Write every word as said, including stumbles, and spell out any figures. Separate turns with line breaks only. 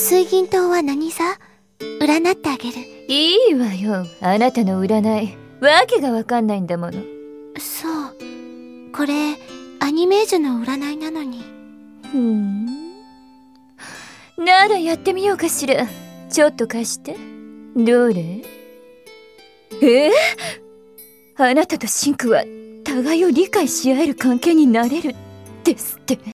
水銀灯は何座？占ってあげる。
いいわよ、あなたの占い。わけがわかんないんだもの。
そう。これ、アニメージュの占いなのに。
ふーん。ならやってみようかしら。ちょっと貸して。どれ？え？あなたとシンクは互いを理解し合える関係になれるですって。